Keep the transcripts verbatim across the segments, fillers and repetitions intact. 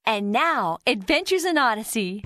And now, Adventures in Odyssey.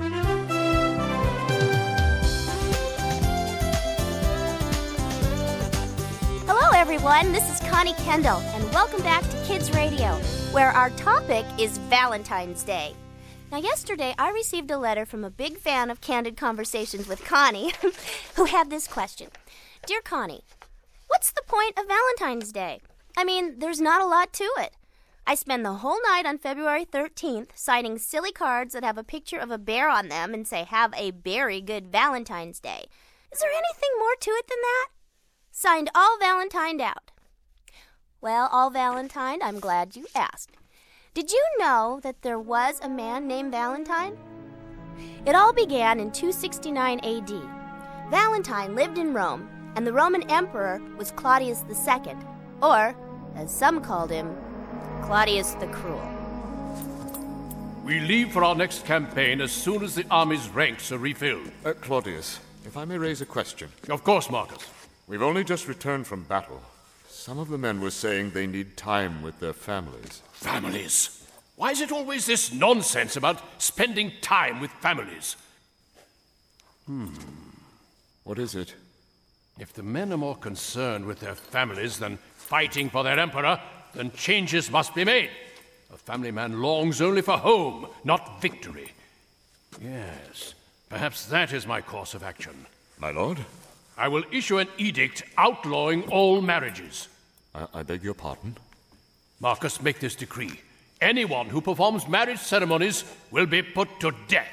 Hello, everyone. This is Connie Kendall, and welcome back to Kids Radio, where our topic is Valentine's Day. Now, yesterday, I received a letter from a big fan of Candid Conversations with Connie, who had this question. Dear Connie, what's the point of Valentine's Day? I mean, there's not a lot to it. I spend the whole night on February thirteenth signing silly cards that have a picture of a bear on them and say, have a very good Valentine's Day. Is there anything more to it than that? Signed, All Valentined Out. Well, All Valentined, I'm glad you asked. Did you know that there was a man named Valentine? It all began in two sixty-nine A D. Valentine lived in Rome, and the Roman emperor was Claudius the Second, or, as some called him, Claudius the Cruel. We leave for our next campaign as soon as the army's ranks are refilled. Uh, Claudius, if I may raise a question. Of course, Marcus. We've only just returned from battle. Some of the men were saying they need time with their families. Families? Why is it always this nonsense about spending time with families? Hmm. What is it? If the men are more concerned with their families than fighting for their emperor, then changes must be made. A family man longs only for home, not victory. Yes, perhaps that is my course of action. My lord? I will issue an edict outlawing all marriages. I, I beg your pardon? Marcus, make this decree. Anyone who performs marriage ceremonies will be put to death.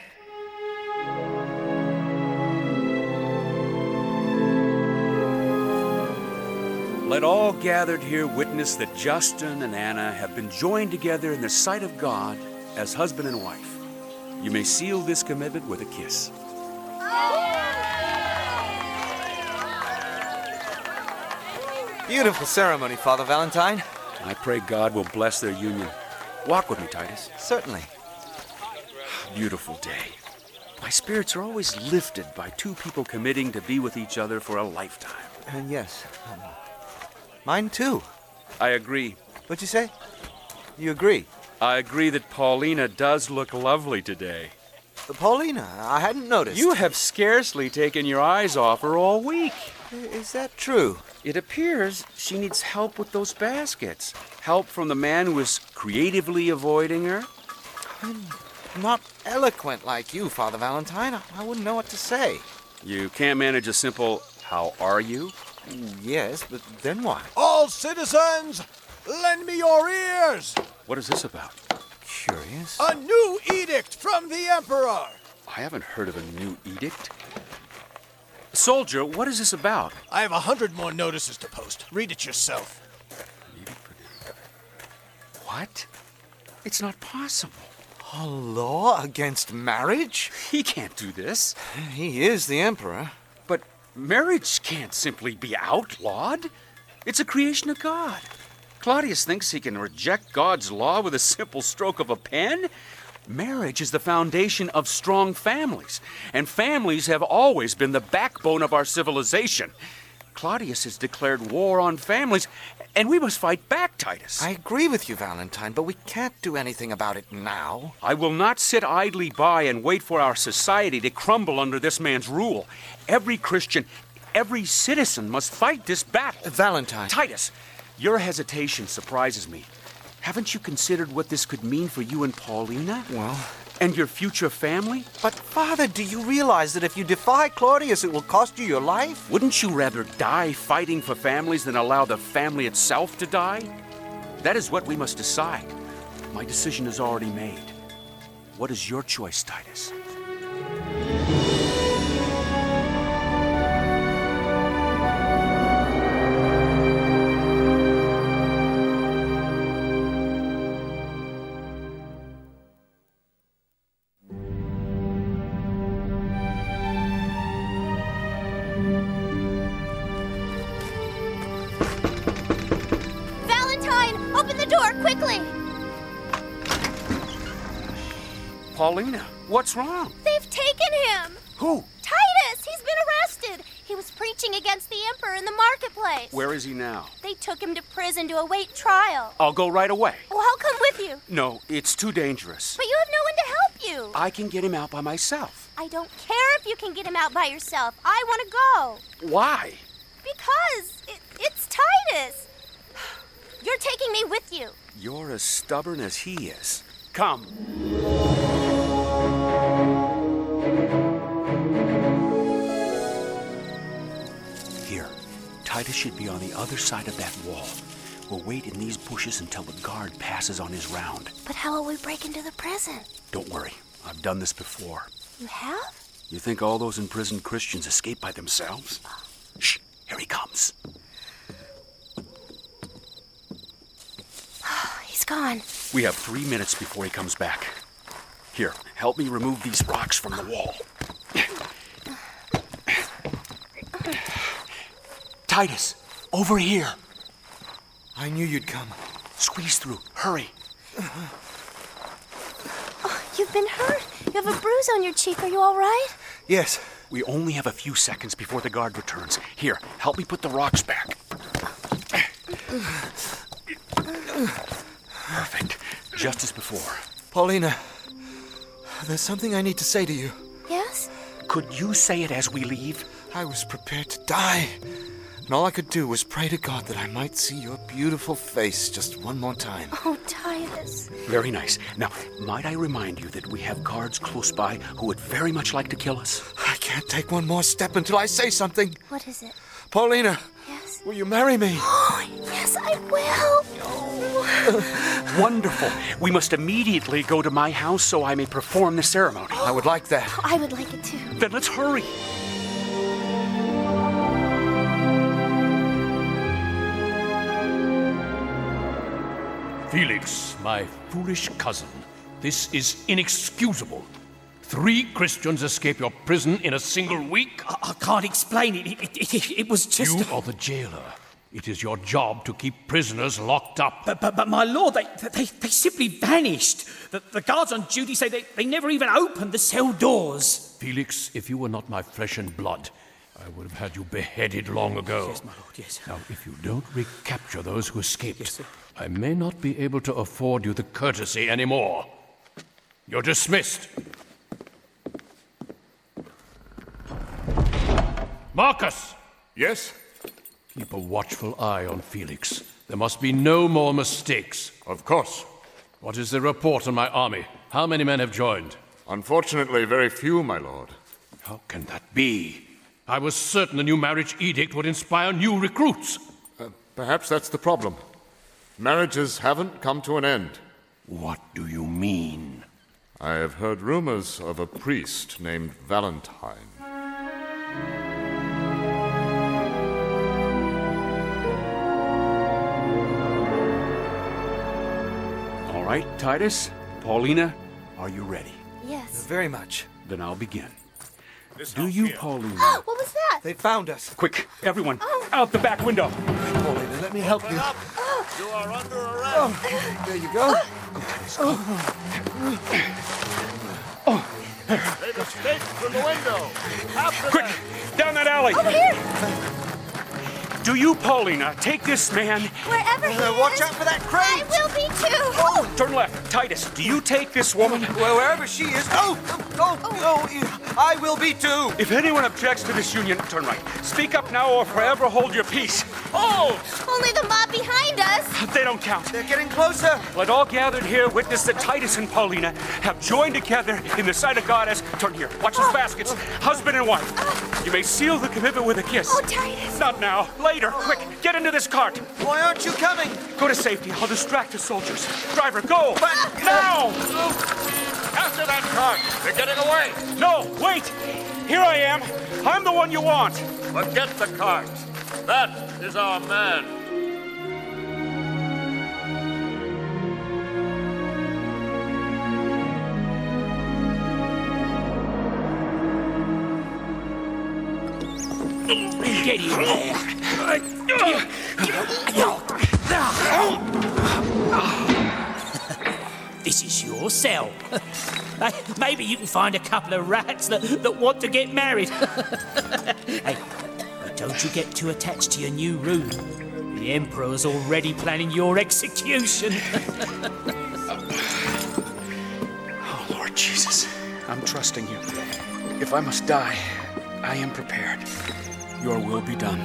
Let all gathered here witness that Justin and Anna have been joined together in the sight of God as husband and wife. You may seal this commitment with a kiss. Beautiful ceremony, Father Valentine. I pray God will bless their union. Walk with me, Titus. Certainly. Beautiful day. My spirits are always lifted by two people committing to be with each other for a lifetime. And yes, um, mine too. I agree. What'd you say? You agree? I agree that Paulina does look lovely today. Uh, Paulina, I hadn't noticed. You have scarcely taken your eyes off her all week. Is that true? It appears she needs help with those baskets. Help from the man who is creatively avoiding her. I'm not eloquent like you, Father Valentine. I, I wouldn't know what to say. You can't manage a simple, how are you? Yes, but then what? All citizens, lend me your ears! What is this about? Curious. A new edict from the Emperor! I haven't heard of a new edict. Soldier, what is this about? I have a hundred more notices to post. Read it yourself. What? It's not possible. A law against marriage? He can't do this. He is the Emperor. But marriage can't simply be outlawed. It's a creation of God. Claudius thinks he can reject God's law with a simple stroke of a pen? Marriage is the foundation of strong families, and families have always been the backbone of our civilization. Claudius has declared war on families, and we must fight back, Titus. I agree with you, Valentine, but we can't do anything about it now. I will not sit idly by and wait for our society to crumble under this man's rule. Every Christian, every citizen must fight this battle. Valentine. Titus, your hesitation surprises me. Haven't you considered what this could mean for you and Paulina? Well... And your future family? But, Father, do you realize that if you defy Claudius, it will cost you your life? Wouldn't you rather die fighting for families than allow the family itself to die? That is what we must decide. My decision is already made. What is your choice, Titus? Quickly! Paulina, what's wrong? They've taken him! Who? Titus! He's been arrested! He was preaching against the emperor in the marketplace. Where is he now? They took him to prison to await trial. I'll go right away. Oh, I'll come with you. No, it's too dangerous. But you have no you. I can get him out by myself. I don't care if you can get him out by yourself. I want to go. Why? Because it, it's Titus. You're taking me with you. You're as stubborn as he is. Come. Here, Titus should be on the other side of that wall. We'll wait in these bushes until the guard passes on his round. But how will we break into the prison? Don't worry. I've done this before. You have? You think all those imprisoned Christians escape by themselves? Shh! Here he comes. He's gone. We have three minutes before he comes back. Here, help me remove these rocks from the wall. Titus, over here. I knew you'd come. Squeeze through. Hurry. Oh, you've been hurt. You have a bruise on your cheek. Are you all right? Yes. We only have a few seconds before the guard returns. Here, help me put the rocks back. Perfect. Just as before. Paulina, there's something I need to say to you. Yes? Could you say it as we leave? I was prepared to die. And all I could do was pray to God that I might see your beautiful face just one more time. Oh, Titus. Very nice. Now, might I remind you that we have guards close by who would very much like to kill us? I can't take one more step until I say something. What is it? Paulina, Yes? will you marry me? Oh, yes, I will. Wonderful. We must immediately go to my house so I may perform the ceremony. I would like that. I would like it too. Then let's hurry. Felix, my foolish cousin, this is inexcusable. Three Christians escape your prison in a single week? I, I can't explain it. It, it, it, it was just... You are the jailer. It is your job to keep prisoners locked up. But, but, but my lord, they, they, they simply vanished. The, the guards on duty say they, they never even opened the cell doors. Felix, if you were not my flesh and blood, I would have had you beheaded long ago. Yes, my lord, yes. Now, if you don't recapture those who escaped, Yes, sir. I may not be able to afford you the courtesy anymore. You're dismissed. Marcus! Yes? Keep a watchful eye on Felix. There must be no more mistakes. Of course. What is the report on my army? How many men have joined? Unfortunately, very few, my lord. How can that be? I was certain the new marriage edict would inspire new recruits. Uh, perhaps that's the problem. Marriages haven't come to an end. What do you mean? I have heard rumors of a priest named Valentine. All right, Titus, Paulina, are you ready? Yes. Very much. Then I'll begin. Do you, Paulina? What was that? They found us. Quick, everyone, out the back window. Paulina, let me help you. You are under arrest. There you go. They've escaped from the window. After Quick, them. down that alley. Over here. Do you, Paulina, take this man? Wherever he Uh, is. watch out for that crate. I will be too. Turn left. Titus, do you take this woman? Well, wherever she is. Oh, oh, oh, oh, I will be too. If anyone objects to this union, turn right. Speak up now or forever hold your peace. Oh! Only the mob behind us. They don't count. They're getting closer. Let all gathered here witness that Titus and Paulina have joined together in the sight of God as, turn here, watch those baskets, husband and wife. You may seal the commitment with a kiss. Oh, Titus. Not now, later, quick, get into this cart. Why aren't you coming? Go to safety, I'll distract the soldiers. Driver, go! But Now! After that cart. They're getting away. No, wait! Here I am. I'm the one you want. But get the cart. That is our man. Get in there. This is your cell. Hey, maybe you can find a couple of rats that, that want to get married. Hey, but don't you get too attached to your new room. The Emperor's already planning your execution. Oh, Lord Jesus, I'm trusting you. If I must die, I am prepared. Your will be done.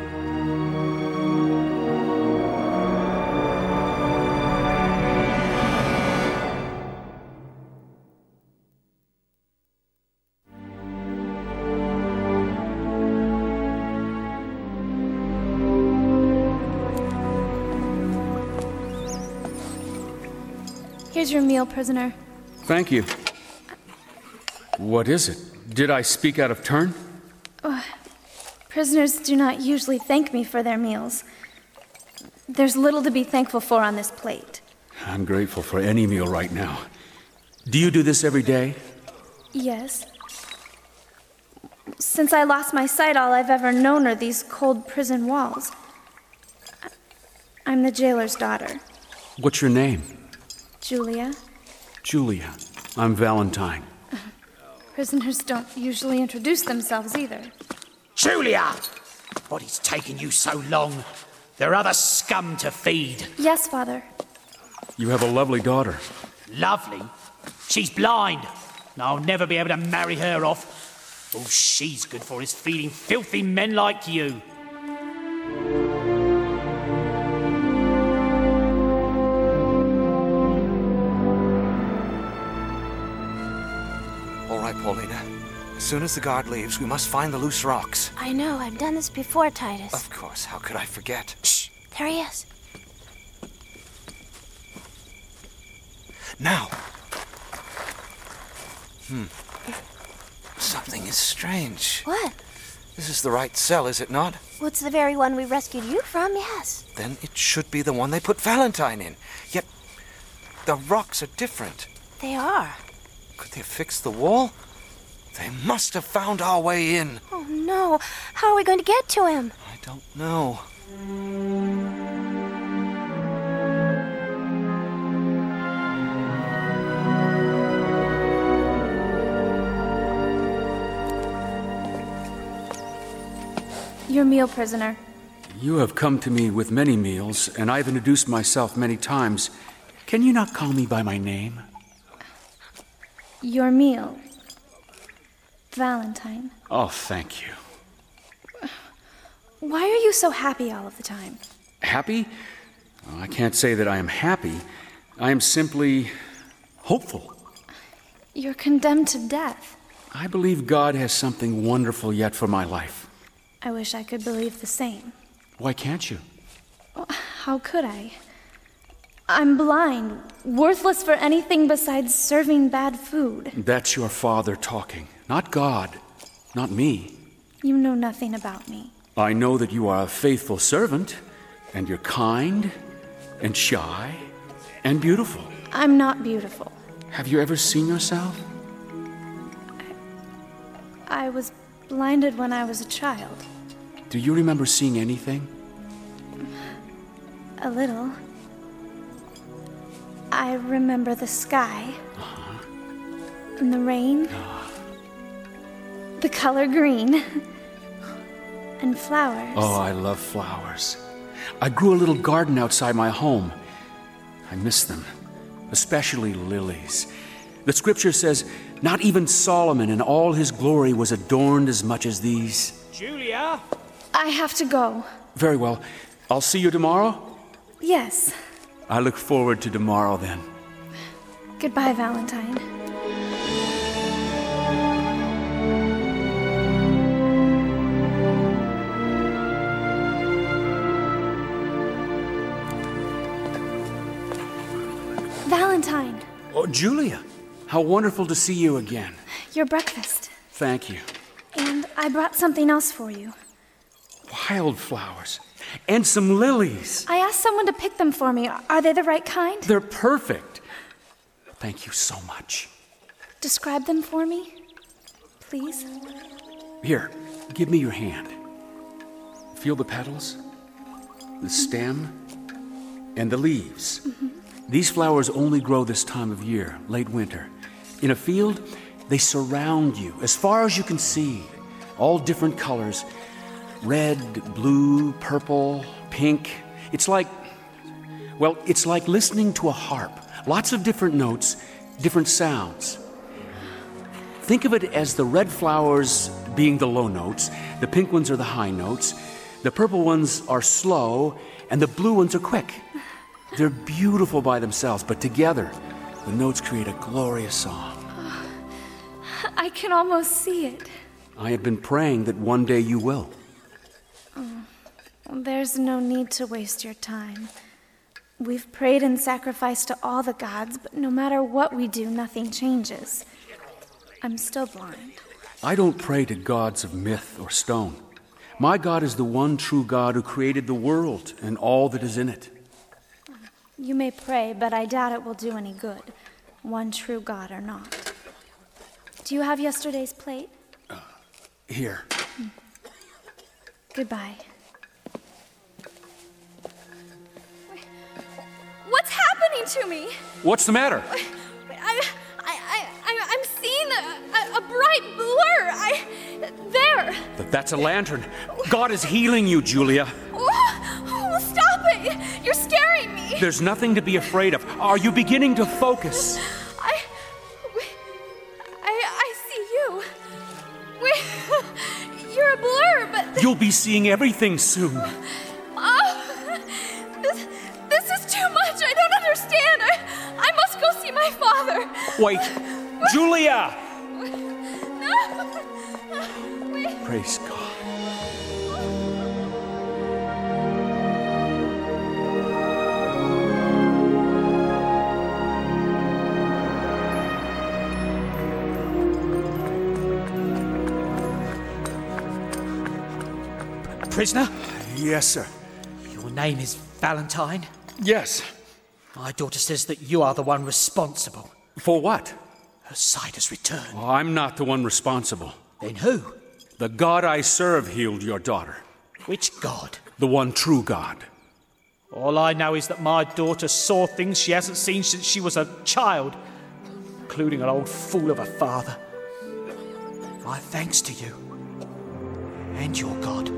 Here's your meal, prisoner. Thank you. What is it? Did I speak out of turn? Oh, prisoners do not usually thank me for their meals. There's little to be thankful for on this plate. I'm grateful for any meal right now. Do you do this every day? Yes. Since I lost my sight, all I've ever known are these cold prison walls. I'm the jailer's daughter. What's your name? Julia. Julia. I'm Valentine. Uh, prisoners don't usually introduce themselves either. Julia! What is taking you so long? There are other scum to feed. Yes, Father. You have a lovely daughter. Lovely? She's blind. I'll never be able to marry her off. All she's good for is feeding filthy men like you. Paulina. As soon as the guard leaves, we must find the loose rocks. I know, I've done this before, Titus. Of course, how could I forget? Shh, there he is. Now. Hmm. Something is strange. What? This is the right cell, is it not? Well, it's the very one we rescued you from, yes. Then it should be the one they put Valentine in. Yet, the rocks are different. They are. Could they have fixed the wall? They must have found our way in. Oh, no. How are we going to get to him? I don't know. Your meal, prisoner. You have come to me with many meals, and I've introduced myself many times. Can you not call me by my name? Your meal. Valentine. Oh, thank you. Why are you so happy all of the time? Happy? Well, I can't say that I am happy. I am simply hopeful. You're condemned to death. I believe God has something wonderful yet for my life. I wish I could believe the same. Why can't you? How could I? I'm blind, worthless for anything besides serving bad food. That's your father talking, not God, not me. You know nothing about me. I know that you are a faithful servant, and you're kind, and shy, and beautiful. I'm not beautiful. Have you ever seen yourself? I, I was blinded when I was a child. Do you remember seeing anything? A little. I remember the sky. Uh-huh. And the rain. Uh. The color green. And flowers. Oh, I love flowers. I grew a little garden outside my home. I miss them, especially lilies. The scripture says, not even Solomon in all his glory was adorned as much as these. Julia? I have to go. Very well. I'll see you tomorrow? Yes. I look forward to tomorrow then. Goodbye, Valentine. Valentine. Oh, Julia. How wonderful to see you again. Your breakfast. Thank you. And I brought something else for you. Wildflowers. And some lilies. I asked someone to pick them for me. Are they the right kind? They're perfect. Thank you so much. Describe them for me, please. Here, give me your hand. Feel the petals, the stem, and the leaves. Mm-hmm. These flowers only grow this time of year, late winter. In a field, they surround you as far as you can see. All different colors. Red, blue, purple, pink. It's like, well, it's like listening to a harp. Lots of different notes, different sounds. Think of it as the red flowers being the low notes, the pink ones are the high notes, the purple ones are slow, and the blue ones are quick. They're beautiful by themselves, but together, the notes create a glorious song. I can almost see it. I have been praying that one day you will. Oh, well, there's no need to waste your time. We've prayed and sacrificed to all the gods, but no matter what we do, nothing changes. I'm still blind. I don't pray to gods of myth or stone. My God is the one true God who created the world and all that is in it. You may pray, but I doubt it will do any good, one true God or not. Do you have yesterday's plate? Uh, here. Hmm. Goodbye. What's happening to me? What's the matter? I, I, I, I, I'm seeing a, a, a bright blur. I, there. But that's a lantern. God is healing you, Julia. Oh, oh, stop it. You're scaring me. There's nothing to be afraid of. Are you beginning to focus? I, I, I see you. We, you're a blur, but... You'll be seeing everything soon. Oh, this, this is too much. I don't understand. I, I must go see my father. Wait, Julia! No. Wait. Praise God. Prisoner? Yes, sir. Your name is Valentine? Yes. My daughter says that you are the one responsible. For what? Her sight has returned. Oh, I'm not the one responsible. Then who? The God I serve healed your daughter. Which God? The one true God. All I know is that my daughter saw things she hasn't seen since she was a child, including an old fool of a father. My thanks to you and your God.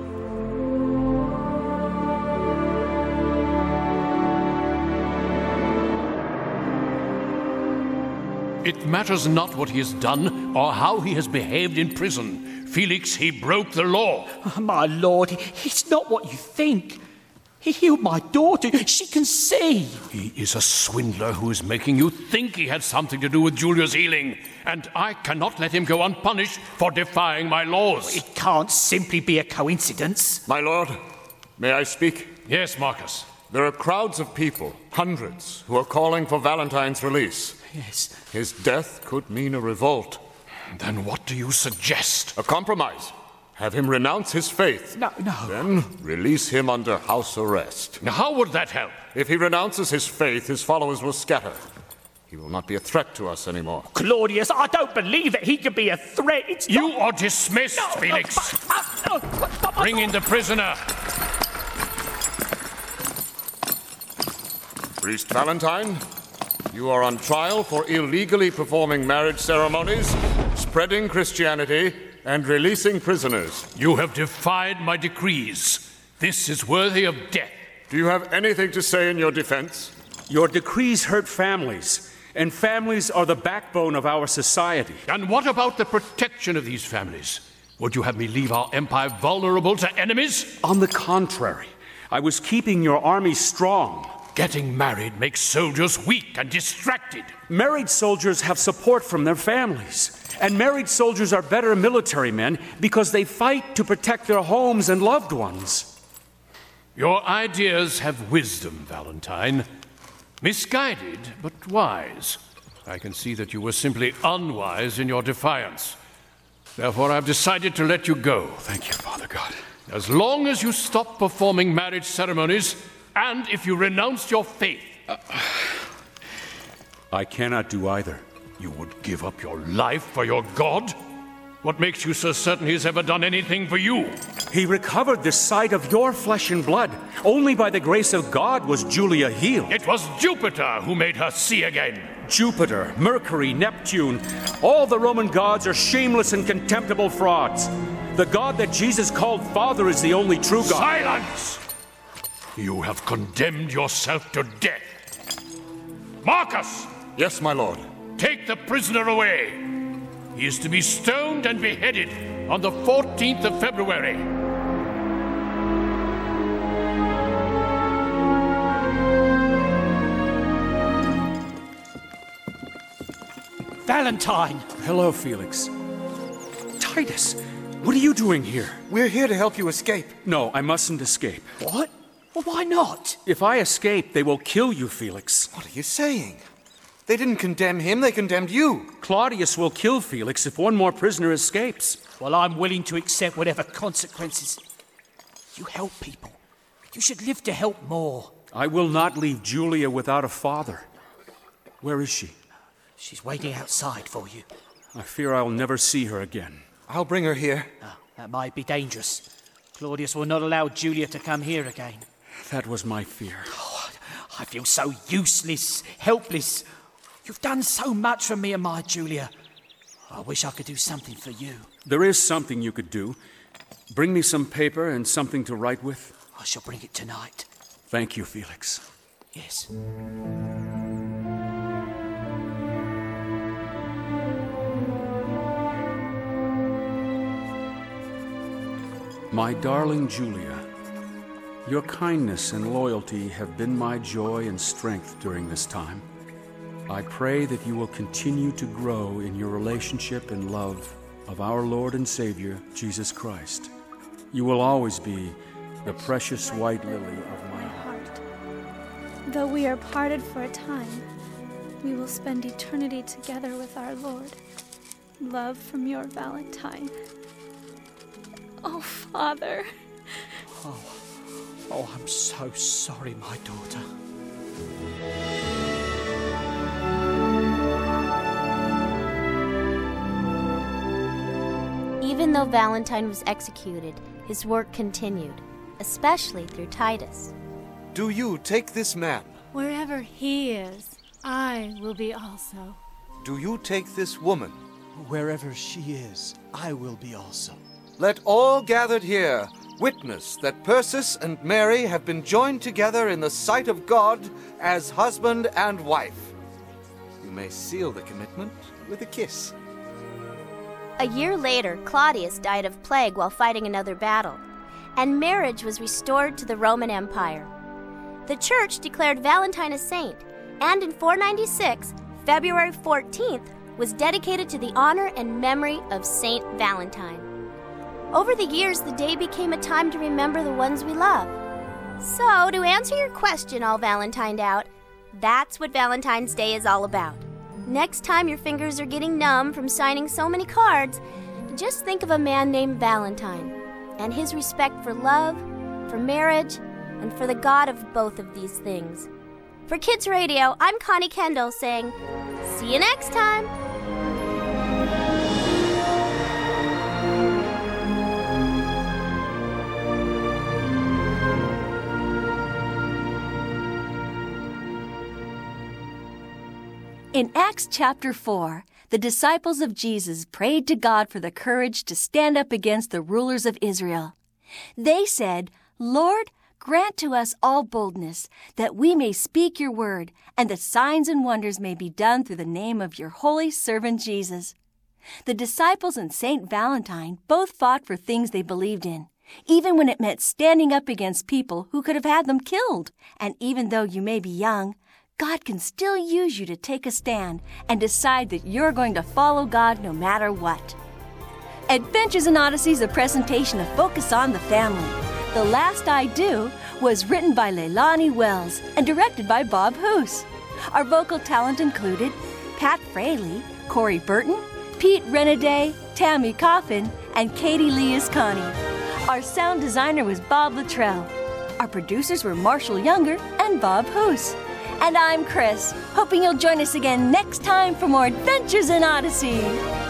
It matters not what he has done or how he has behaved in prison. Felix, he broke the law. Oh, my lord, he's not what you think. He healed my daughter. She can see. He is a swindler who is making you think he had something to do with Julia's healing. And I cannot let him go unpunished for defying my laws. It can't simply be a coincidence. My lord, may I speak? Yes, Marcus. There are crowds of people, hundreds, who are calling for Valentine's release. Yes. His death could mean a revolt. Then what do you suggest? A compromise. Have him renounce his faith. No, no. Then release him under house arrest. Now, how would that help? If he renounces his faith, his followers will scatter. He will not be a threat to us anymore. Claudius, I don't believe that he could be a threat. It's you not... are dismissed, no, Felix. No, but, uh, no, but, Bring in the prisoner. Priest Valentine, you are on trial for illegally performing marriage ceremonies, spreading Christianity, and releasing prisoners. You have defied my decrees. This is worthy of death. Do you have anything to say in your defense? Your decrees hurt families, and families are the backbone of our society. And what about the protection of these families? Would you have me leave our empire vulnerable to enemies? On the contrary, I was keeping your army strong. Getting married makes soldiers weak and distracted. Married soldiers have support from their families. And married soldiers are better military men because they fight to protect their homes and loved ones. Your ideas have wisdom, Valentine. Misguided, but wise. I can see that you were simply unwise in your defiance. Therefore, I've decided to let you go. Thank you, Father God. As long as you stop performing marriage ceremonies, and if you renounced your faith. Uh, I cannot do either. You would give up your life for your God? What makes you so certain he's ever done anything for you? He recovered the sight of your flesh and blood. Only by the grace of God was Julia healed. It was Jupiter who made her see again. Jupiter, Mercury, Neptune, all the Roman gods are shameless and contemptible frauds. The God that Jesus called Father is the only true God. Silence! You have condemned yourself to death. Marcus! Yes, my lord. Take the prisoner away. He is to be stoned and beheaded on the fourteenth of February. Valentine! Hello, Felix. Titus, what are you doing here? We're here to help you escape. No, I mustn't escape. What? Well, why not? If I escape, they will kill you, Felix. What are you saying? They didn't condemn him, they condemned you. Claudius will kill Felix if one more prisoner escapes. Well, I'm willing to accept whatever consequences. You help people. You should live to help more. I will not leave Julia without a father. Where is she? She's waiting outside for you. I fear I'll never see her again. I'll bring her here. Oh, that might be dangerous. Claudius will not allow Julia to come here again. That was my fear. Oh, I feel so useless, helpless. You've done so much for me and my Julia. I wish I could do something for you. There is something you could do. Bring me some paper and something to write with. I shall bring it tonight. Thank you, Felix. Yes. My darling Julia, your kindness and loyalty have been my joy and strength during this time. I pray that you will continue to grow in your relationship and love of our Lord and Savior, Jesus Christ. You will always be the precious white lily of my heart. Though we are parted for a time, we will spend eternity together with our Lord. Love from your Valentine. Oh, Father. Oh, oh, I'm so sorry, my daughter. Even though Valentine was executed, his work continued, especially through Titus. Do you take this man? Wherever he is, I will be also. Do you take this woman? Wherever she is, I will be also. Let all gathered here witness that Persis and Mary have been joined together in the sight of God as husband and wife. You may seal the commitment with a kiss. A year later, Claudius died of plague while fighting another battle, and marriage was restored to the Roman Empire. The church declared Valentine a saint, and in four ninety-six, February fourteenth, was dedicated to the honor and memory of Saint Valentine. Over the years, the day became a time to remember the ones we love. So, to answer your question, all Valentined out, that's what Valentine's Day is all about. Next time your fingers are getting numb from signing so many cards, just think of a man named Valentine and his respect for love, for marriage, and for the God of both of these things. For Kids Radio, I'm Connie Kendall saying, see you next time! In Acts chapter four, the disciples of Jesus prayed to God for the courage to stand up against the rulers of Israel. They said, Lord, grant to us all boldness, that we may speak your word, and that signs and wonders may be done through the name of your holy servant Jesus. The disciples and Saint Valentine both fought for things they believed in, even when it meant standing up against people who could have had them killed. And even though you may be young, God can still use you to take a stand and decide that you're going to follow God no matter what. Adventures in Odyssey is a presentation of Focus on the Family. The Last I Do was written by Leilani Wells and directed by Bob Hoose. Our vocal talent included Pat Fraley, Corey Burton, Pete Renaday, Tammy Coffin, and Katie Liasconi. Our sound designer was Bob Luttrell. Our producers were Marshall Younger and Bob Hoose. And I'm Chris, hoping you'll join us again next time for more Adventures in Odyssey.